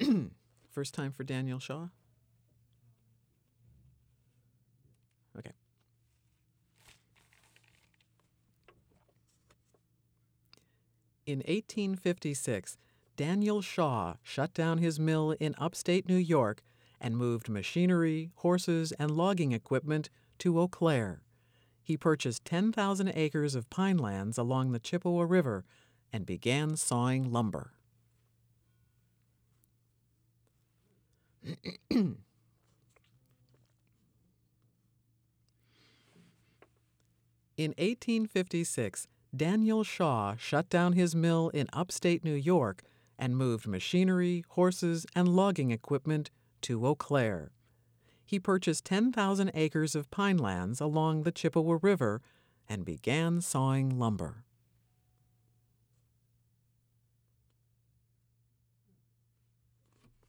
First time for Daniel Shaw? Okay. In 1856, Daniel Shaw shut down his mill in upstate New York and moved machinery, horses, and logging equipment to Eau Claire. He purchased 10,000 acres of pine lands along the Chippewa River and began sawing lumber. In 1856, Daniel Shaw shut down his mill in upstate New York and moved machinery, horses, and logging equipment to Eau Claire. He purchased 10,000 acres of pine lands along the Chippewa River and began sawing lumber.